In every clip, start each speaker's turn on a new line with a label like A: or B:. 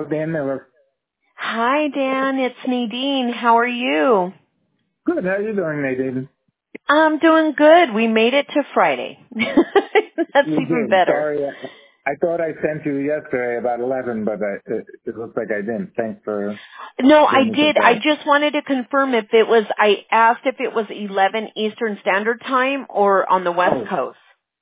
A: Dan Miller.
B: Hi, Dan. It's Nadine. How are you?
A: Good. How you doing, Nadine?
B: I'm doing good. We made it to Friday. That's
A: You
B: even
A: did.
B: better.
A: Sorry, I thought I sent you yesterday about 11, but it looks like I didn't. Thanks for
B: No, I
A: giving me some
B: did. I
A: time.
B: just wanted to confirm if it was, I asked if it was 11 Eastern Standard Time or on the West Coast.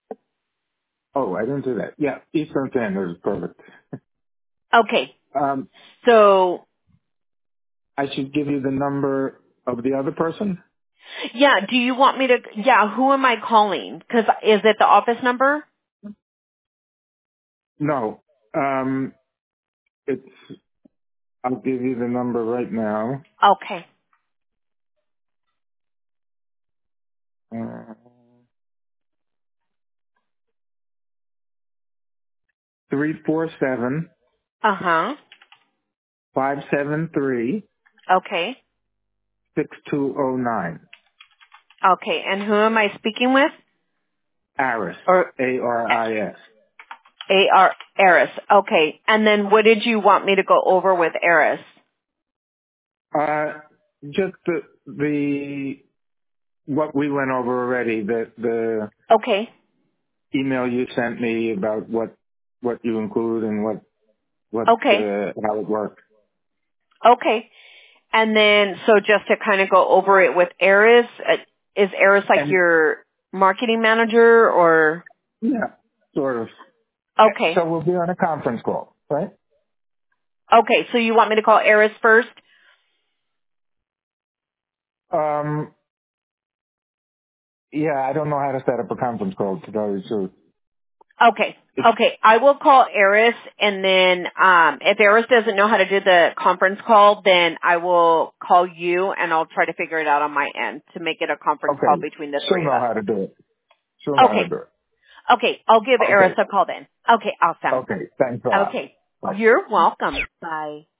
A: I didn't do that. Yeah, Eastern Standard is perfect.
B: Okay.
A: Um,
B: So,
A: I should give you the number of the other person?
B: yeah, do you want me to, who am I calling? Because is it the office number?
A: No. It's, I'll give you the number right now.
B: Okay.
A: 347
B: Uh-huh.
A: 573
B: Okay.
A: 6209.
B: Okay. And who am I speaking with?
A: Aris.
B: Or
A: Aris.
B: Eris. Okay. And then what did you want me to go over with Eris?
A: Just the what we went over already, the
B: Okay.
A: email you sent me about what you include and
B: Okay.
A: how it works.
B: Okay. And then, so just to kind of go over it with Eris, is Eris like
A: And
B: your marketing manager or?
A: yeah, sort of.
B: Okay.
A: So we'll be on a conference call, right?
B: Okay. So you want me to call Eris first?
A: Yeah, I don't know how to set up a conference call, to tell you the truth.
B: Okay. Okay. I will call Eris and then, if Eris doesn't know how to do the conference call, then I will call you and I'll try to figure it out on my end to make it a conference call
A: Okay,
B: between the
A: she'll
B: three of
A: know
B: us.
A: how to do it. She'll know how to
B: Okay.
A: do it.
B: Okay. I'll give Eris
A: Okay,
B: a call then. Okay. Awesome.
A: okay. Thanks a lot.
B: Okay.
A: Bye.
B: You're welcome. Bye.